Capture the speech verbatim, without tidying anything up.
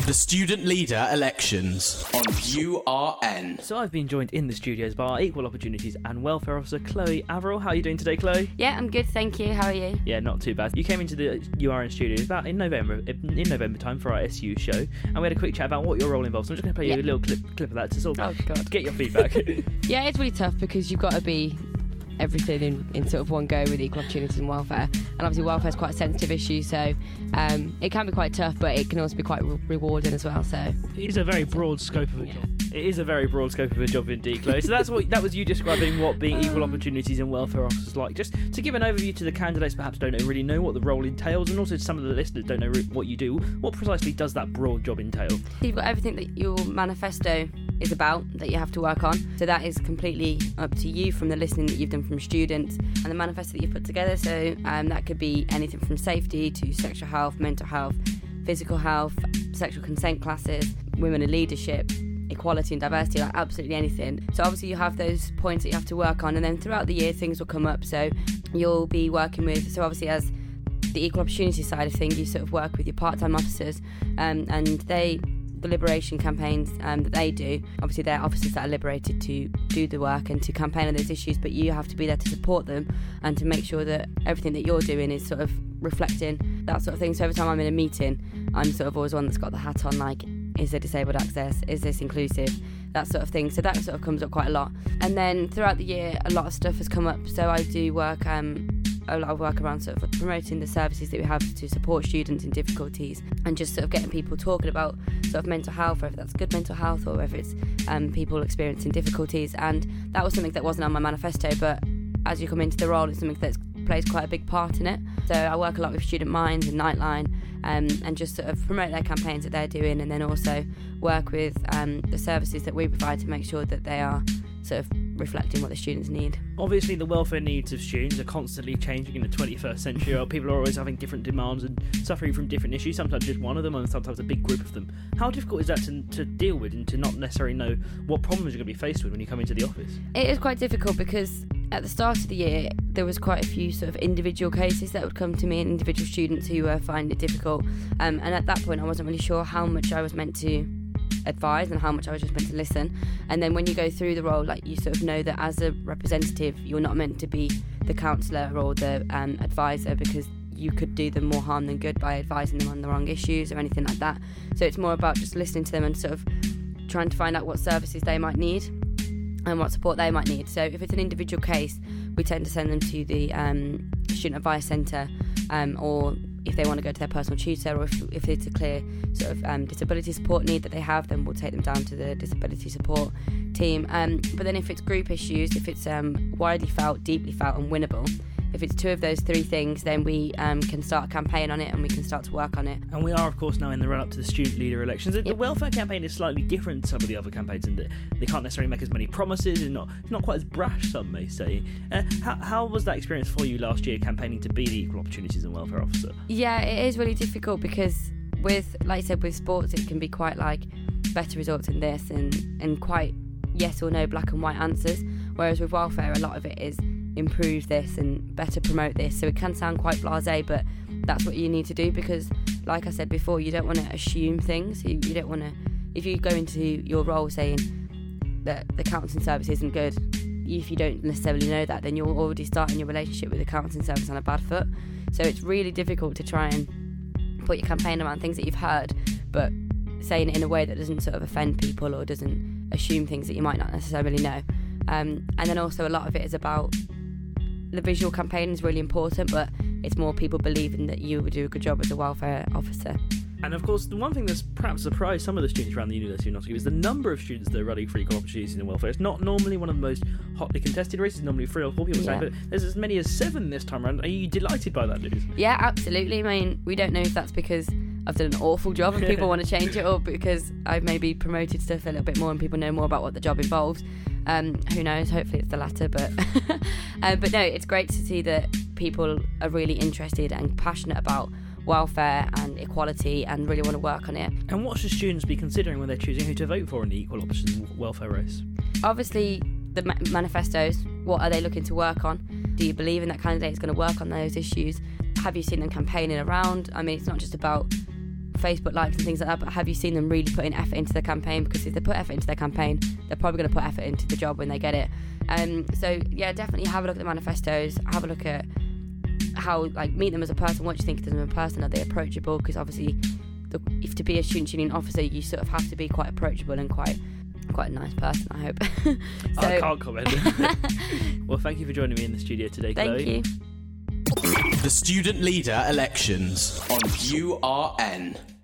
The Student Leader Elections on U R N. So I've been joined in the studios by our Equal Opportunities and Welfare Officer, Chloe Averill. How are you doing today, Chloe? Yeah, I'm good, thank you. How are you? Yeah, not too bad. You came into the U R N studios about in November, in November time for our S U show, and we had a quick chat about what your role involves. So I'm just going to play yeah. you a little clip, clip of that to sort of oh, God. get your feedback. Yeah, it's really tough because you've got to be everything in, in sort of one go with equal opportunities and welfare, and obviously welfare is quite a sensitive issue, so um, it can be quite tough, but it can also be quite re- rewarding as well. So it is a very broad scope of a yeah. job. It is a very broad scope of a job indeed, Chloe. So that's what that was you describing what being equal opportunities and welfare officers is like. Just to give an overview to the candidates perhaps don't really know what the role entails, and also to some of the listeners don't know what you do. What precisely does that broad job entail? You've got everything that your manifesto is about that you have to work on. So that is completely up to you from the listening that you've done from students and the manifesto that you've put together. So um, that could be anything from safety to sexual health, mental health, physical health, sexual consent classes, women in leadership, equality and diversity, like absolutely anything. So obviously you have those points that you have to work on, and then throughout the year things will come up. So you'll be working with, so obviously as the equal opportunity side of things, you sort of work with your part-time officers, um, and they the liberation campaigns um, that they do, obviously they're officers that are liberated to do the work and to campaign on those issues, but you have to be there to support them and to make sure that everything that you're doing is sort of reflecting that sort of thing. So every time I'm in a meeting, I'm sort of always one that's got the hat on, like, is there disabled access, is this inclusive, that sort of thing. So that sort of comes up quite a lot. And then throughout the year a lot of stuff has come up, so I do work um a lot of work around sort of promoting the services that we have to support students in difficulties, and just sort of getting people talking about sort of mental health, whether that's good mental health or whether it's um, people experiencing difficulties. And that was something that wasn't on my manifesto, but as you come into the role, it's something that plays quite a big part in it. So I work a lot with Student Minds and Nightline, um, and just sort of promote their campaigns that they're doing, and then also work with um, the services that we provide to make sure that they are sort of reflecting what the students need. Obviously the welfare needs of students are constantly changing in the twenty-first century. People are always having different demands and suffering from different issues, sometimes just one of them and sometimes a big group of them. How difficult is that to, to deal with and to not necessarily know what problems you're going to be faced with when you come into the office? It is quite difficult because at the start of the year there was quite a few sort of individual cases that would come to me, and individual students who uh, find it difficult, um, and at that point I wasn't really sure how much I was meant to advise and how much I was just meant to listen. And then when you go through the role, like, you sort of know that as a representative you're not meant to be the counsellor or the um, advisor, because you could do them more harm than good by advising them on the wrong issues or anything like that. So it's more about just listening to them and sort of trying to find out what services they might need and what support they might need. So if it's an individual case, we tend to send them to the um, Student Advice Centre, um, or if they want to go to their personal tutor, or if, if it's a clear sort of um, disability support need that they have, then we'll take them down to the disability support team. Um, but then if it's group issues, if it's um, widely felt, deeply felt and winnable, if it's two of those three things, then we um, can start a campaign on it and we can start to work on it. And we are, of course, now in the run-up to the student leader elections. The Yep. welfare campaign is slightly different to some of the other campaigns in that they can't necessarily make as many promises, and not it's not quite as brash, some may say. Uh, how, how was that experience for you last year, campaigning to be the Equal Opportunities and Welfare Officer? Yeah, it is really difficult because with, like I said, with sports it can be quite like better results in this and, and quite yes or no black and white answers, whereas with welfare a lot of it is improve this and better promote this. So it can sound quite blasé, but that's what you need to do, because like I said before, you don't want to assume things. You, you don't want to, if you go into your role saying that the counselling service isn't good, if you don't necessarily know that, then you're already starting your relationship with the counselling service on a bad foot. So it's really difficult to try and put your campaign around things that you've heard, but saying it in a way that doesn't sort of offend people or doesn't assume things that you might not necessarily know. Um, and then also a lot of it is about the visual campaign is really important, but it's more people believing that you would do a good job as a welfare officer. And of course, the one thing that's perhaps surprised some of the students around the University of Nottingham is the number of students that are running for equal opportunities in welfare. It's not normally one of the most hotly contested races, normally three or four people Yeah. say, but there's as many as seven this time around. Are you delighted by that news? Yeah, absolutely. I mean, we don't know if that's because I've done an awful job and people want to change it, or because I've maybe promoted stuff a little bit more and people know more about what the job involves. Um, who knows? Hopefully it's the latter, but um, but no, it's great to see that people are really interested and passionate about welfare and equality and really want to work on it. And what should students be considering when they're choosing who to vote for in the equal options welfare race? Obviously, the ma- manifestos, what are they looking to work on? Do you believe in that candidate is going to work on those issues? Have you seen them campaigning around? I mean, it's not just about Facebook likes and things like that, but have you seen them really putting effort into the campaign? Because if they put effort into their campaign, they're probably going to put effort into the job when they get it. Um, so yeah, definitely have a look at the manifestos, have a look at how, like, meet them as a person. What do you think of them in person? Are they approachable? Because obviously, the, if to be a student union officer, you sort of have to be quite approachable and quite quite a nice person, I hope. So, I can't comment. Well, thank you for joining me in the studio today, thank Chloe. you. The Student Leader Elections on U R N.